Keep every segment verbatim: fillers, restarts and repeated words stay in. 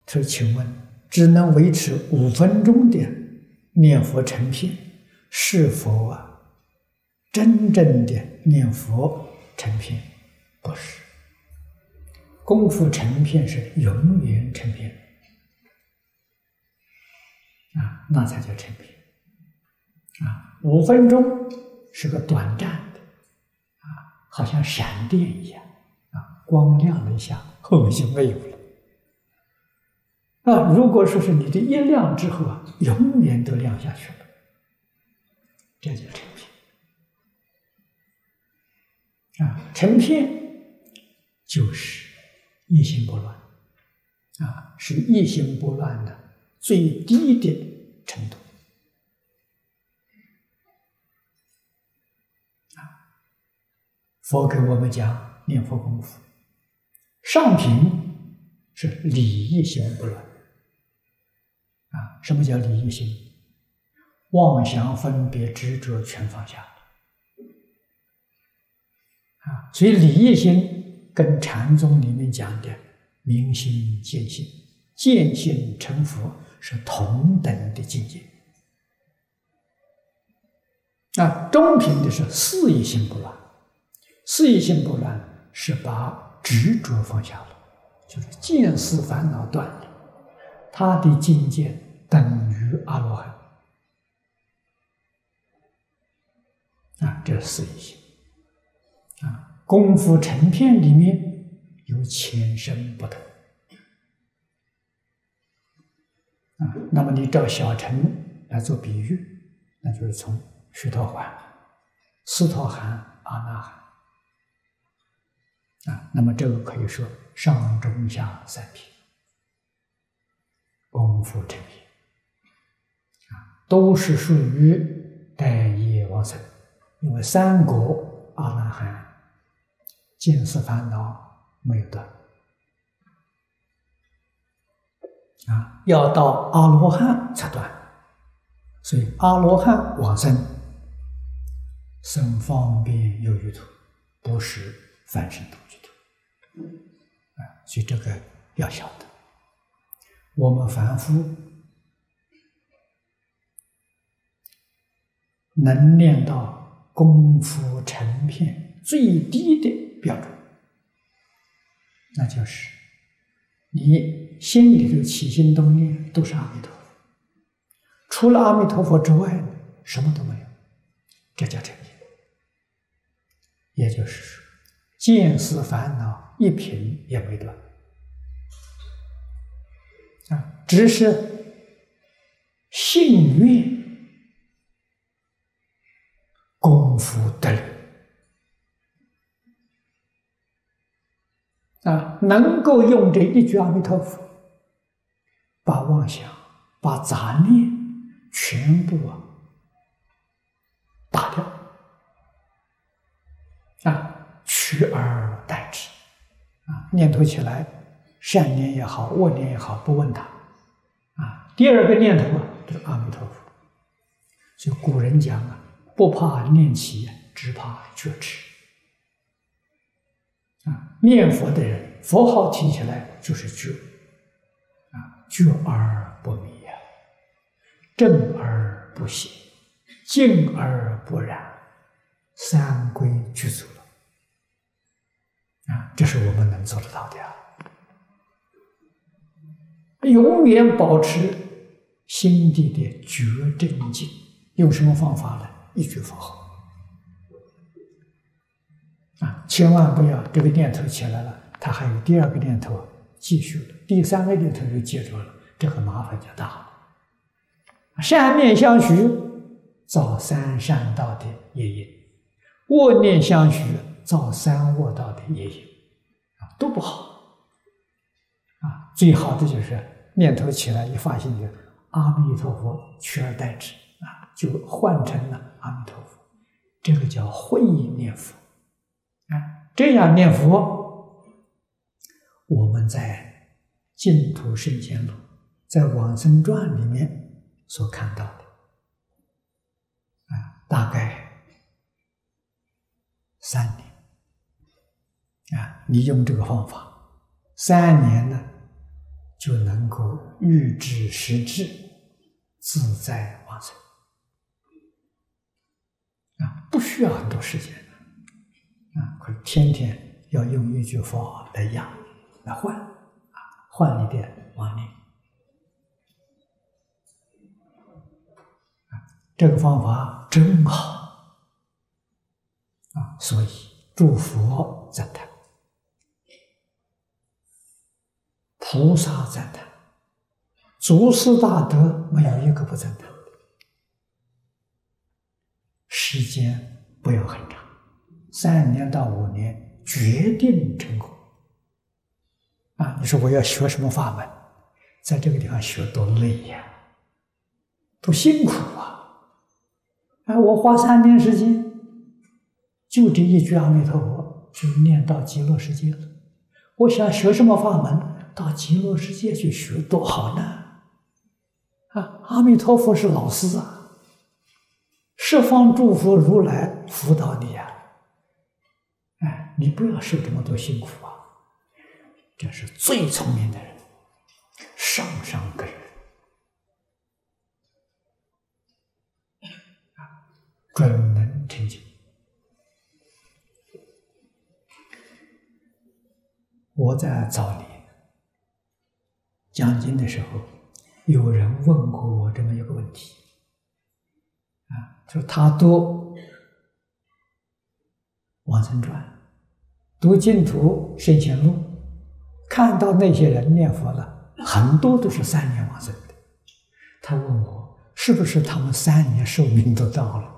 说：“请问，只能维持五分钟的念佛成片，是否啊真正的念佛成片？不是。功夫成片是永远成片啊，那才叫成片啊。五分钟是个短暂的啊，好像闪电一样啊，光亮了一下，后面就没有了。啊，如果说是你的一亮之后啊，永远都亮下去了，这叫成片啊。成片就是一心不乱啊，是一心不乱的最低的程度啊。佛给我们讲念佛功夫，上品是理一心不乱啊。什么叫理一心？妄想分别执着全放下啊。所以理一心跟禅宗里面讲的明心见性、见性成佛是同等的境界啊。中品的是四一心不乱，四一心不乱是把执着放下了，就是见思烦恼断了，他的境界等于阿罗汉啊，这是四一心啊。功夫成片里面有浅深不同啊。那么你照小乘来做比喻，那就是从须陀洹、斯陀含、阿那含啊。那么这个可以说上中下三品功夫成片啊，都是属于待业往生。因为三果阿那含见思烦恼没有断啊，要到阿罗汉才断。所以阿罗汉往生生方便有余土，不是凡圣同居土啊。所以这个要晓得，我们凡夫能念到功夫成片最低的标准，那就是你心里头起心动念都是阿弥陀佛，除了阿弥陀佛之外什么都没有，这叫成片。也就是说，见思烦恼一品也没断啊，只是信愿功夫得力啊，能够用这一句阿弥陀佛，把妄想、把杂念全部啊打掉啊，取而代之啊，念头起来，善念也好，恶念也好，不问它啊。第二个念头啊，就是阿弥陀佛。所以古人讲啊，不怕念起，只怕觉迟啊。念佛的人，佛号提起来就是觉啊，觉而不迷啊，正而不邪，静而不染，三归具足了啊，这是我们能做得到的啊。永远保持心地的觉正静，用什么方法呢？一句佛号啊，千万不要这个念头起来了，他还有第二个念头继续了，第三个念头又接着了，这个麻烦就大了。善念相续，造三善道的业因；恶念相续，造三恶道的业因啊，都不好啊。最好的就是念头起来，一发现就阿弥陀佛，取而代之啊，就换成了阿弥陀佛，这个叫慧念佛啊。这样念佛，我们在净土圣贤录、在往生传里面所看到的啊，大概三年啊，你用这个方法，三年呢， 就能够欲知时至，自在往生啊，不需要很多时间啊，可是天天要用一句佛号来养来换啊，换一遍往念啊，这个方法真好啊，所以诸佛赞叹，菩萨赞叹，祖师大德没有一个不赞叹。时间不要很长，三年到五年决定成功啊！你说我要学什么法门，在这个地方学多累呀，多辛苦啊！啊，我花三年时间，就这一句阿弥陀佛，就念到极乐世界了。我想学什么法门，到极乐世界去学多好呢？啊，阿弥陀佛是老师啊！十方诸佛如来辅导你呀、啊，哎，你不要受这么多辛苦啊！这是最聪明的人，上上根啊，准能成就。我在早年讲经的时候，有人问过我这么一个问题。啊，就他读《往生传》，读净土圣贤录，看到那些人念佛了，很多都是三年往生的。他问我，是不是他们三年寿命都到了？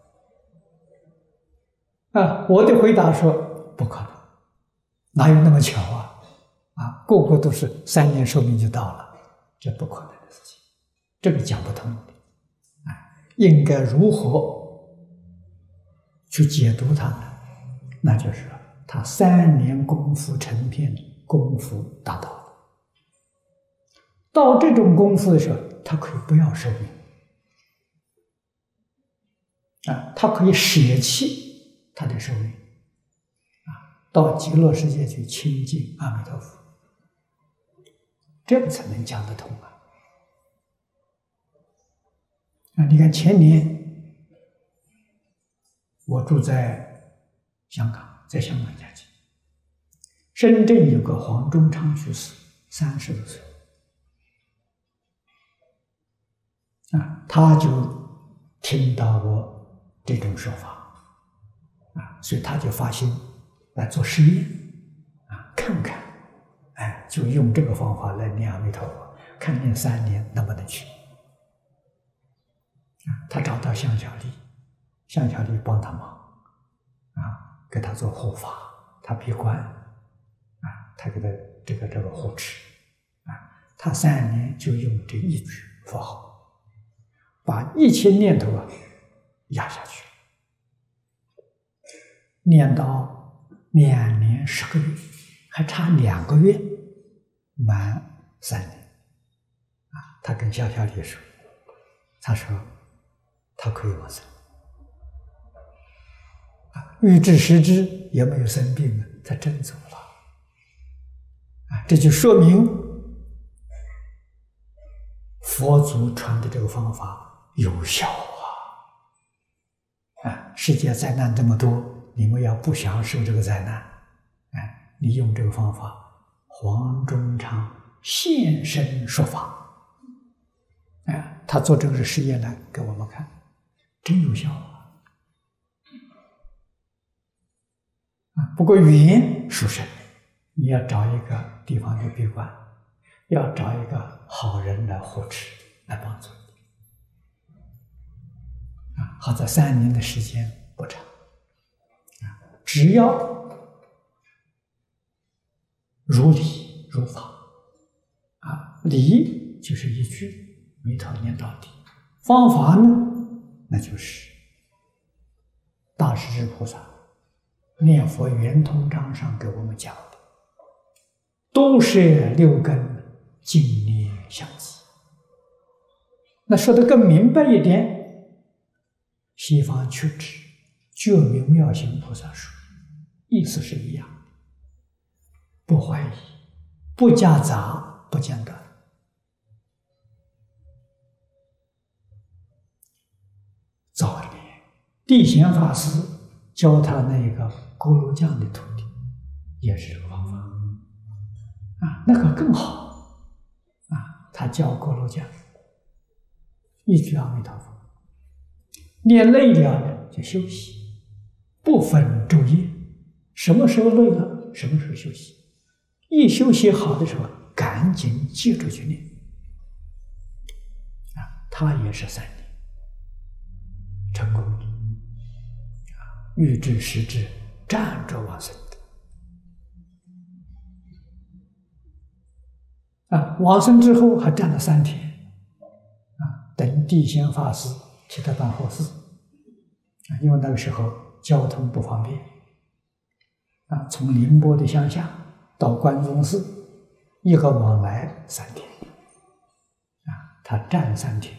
啊，我的回答说，不可能，哪有那么巧啊？啊，个个都是三年寿命就到了，这不可能的事情，这个讲不通的。应该如何去解读它呢？那就是他三年功夫成片，功夫达到了。到这种功夫的时候，他可以不要寿命啊，他可以舍弃他的寿命啊，到极乐世界去亲近阿弥陀佛，这个才能讲得通啊。啊，你看前年我住在香港，在香港讲经，深圳有个黄忠昌居士，三十多岁，啊，他就听到我这种说法，啊，所以他就发心来做实验，啊，看看，哎，就用这个方法来念阿弥陀佛，看念三年能不能去。他找到向小丽，向小丽帮他忙，啊，给他做护法，他闭关，啊，他给他这个这个护持，啊，他三年就用这一句佛号，把一切念头啊压下去，念到两年十个月，还差两个月满三年，啊，他跟向小丽说，他说。他可以往生啊，欲知时至也没有生病了，他真走了啊！这就说明佛祖传的这个方法有效啊！啊，世界灾难这么多，你们要不想受这个灾难，哎，你用这个方法，黄忠昌现身说法，哎，他做这个实验来给我们看。真有效啊！啊，不过缘殊胜，你要找一个地方去闭关，要找一个好人来护持，来帮助你。啊，好在三年的时间不长，啊，只要如理如法，啊，理就是一句弥陀念到底，方法呢？那就是大势至菩萨念佛圆通章上给我们讲的，都是六根净念相继。那说得更明白一点，西方缺指觉明妙行菩萨说，意思是一样的，不怀疑，不夹杂， 不间断。早年地贤法师教他那个锅炉匠的徒弟，也是这个方法啊，那个更好啊。他教锅炉匠一句阿弥陀佛，念累了呢就休息，不分昼夜，什么时候累了，什么时候休息。一休息好的时候，赶紧接着去念啊。他也是三年成功了啊，欲知时至，站着往生的啊。往生之后还站了三天啊，等地贤法师替他办后事啊，因为那个时候交通不方便啊，从宁波的乡下到关中寺，一个往来三天啊，他站三天。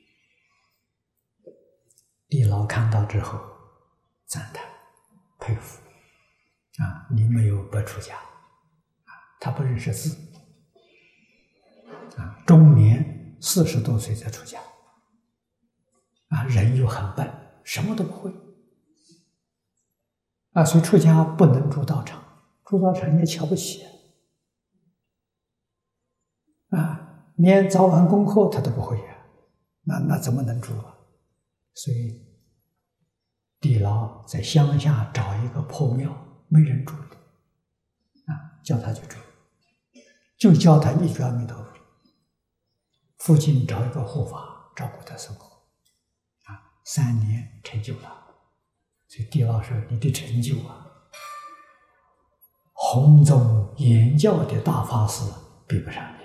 地老看到之后赞叹佩服啊，你没有不出家啊，他不认识字啊，中年四十多岁才出家啊，人又很笨，什么都不会啊，所以出家不能住道场，住道场也瞧不起啊，连早晚功课他都不会呀、啊，那那怎么能住啊？所以地老在乡下找一个破庙，没人住的啊，叫他去住，就教他一句阿弥陀佛，附近找一个护法照顾他生活啊，三年成就了。所以地老说：“你的成就啊，弘宗言教的大法师比不上你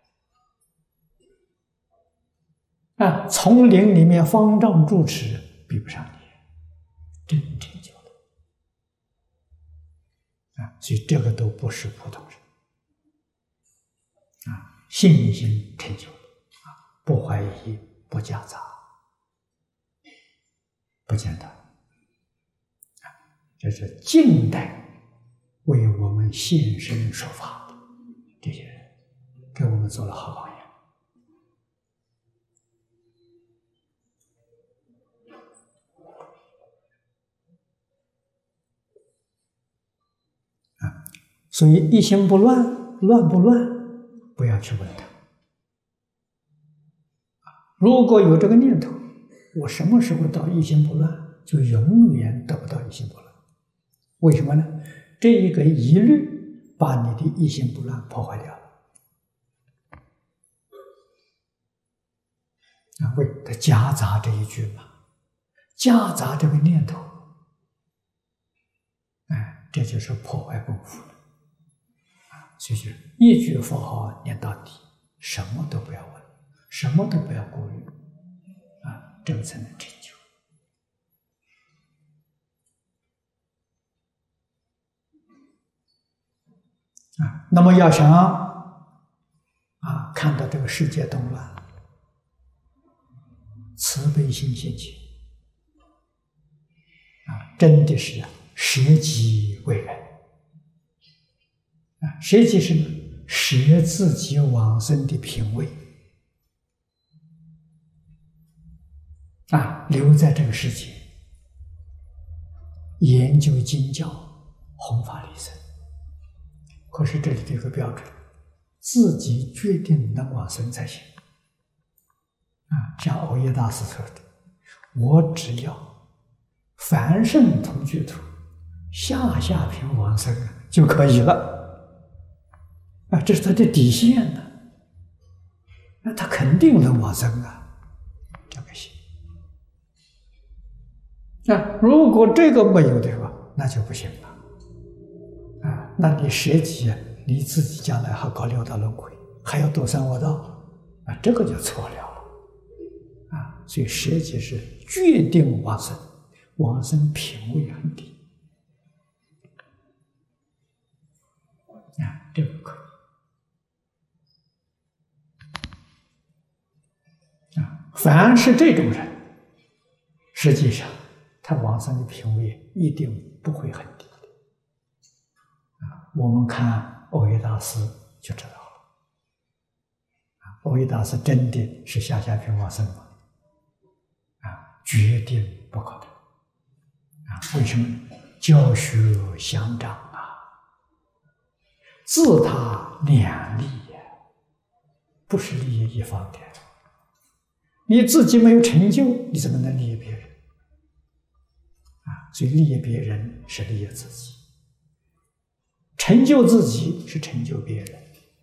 啊！丛林里面方丈住持比不上你，真成就了啊！所以这个都不是普通人啊，信心成就了啊，不怀疑，不夹杂，不简单。”这是近代为我们现身说法的这些人，给我们做了好榜样啊！所以一心不乱，乱不乱，不要去问他。如果有这个念头，我什么时候到一心不乱，就永遠得不到一心不乱。为什么呢？这一个疑虑把你的一心不乱破坏掉了啊！为它夹杂这一句嘛，夹杂这个念头，哎，这就是破坏功夫了啊！所以就一句佛号念到底，什么都不要问，什么都不要顾虑啊，这个才能成就。啊，那么要想啊，看到这个世界动乱，慈悲心现起啊，真的是舍己为人啊，舍己是舍自己往生的品位啊，留在这个世界研究经教，弘法利生。可是这里这个标准，自己决定能往生才行啊！像藕益大师说的：“我只要凡圣同居土，下下品往生就可以了。”啊，这是他的底线呢。那他肯定能往生啊，这个行。那如果这个没有的话，那就不行了。啊，那你舍己，你自己将来还搞六道轮回，还要堕三恶道，啊，这个就错了了，啊，所以舍己是决定往生，往生品位很低，啊，这个可以，啊，凡是这种人，实际上他往生的品位一定不会很低。我们看藕益大师就知道了维达是真的是下下品往生吗？啊，决定不可能啊！为什么？教学相长啊，自他两利呀，不是利益一方的。你自己没有成就，你怎么能利益别人？啊，所以利益别人是利益自己，成就自己是成就别人。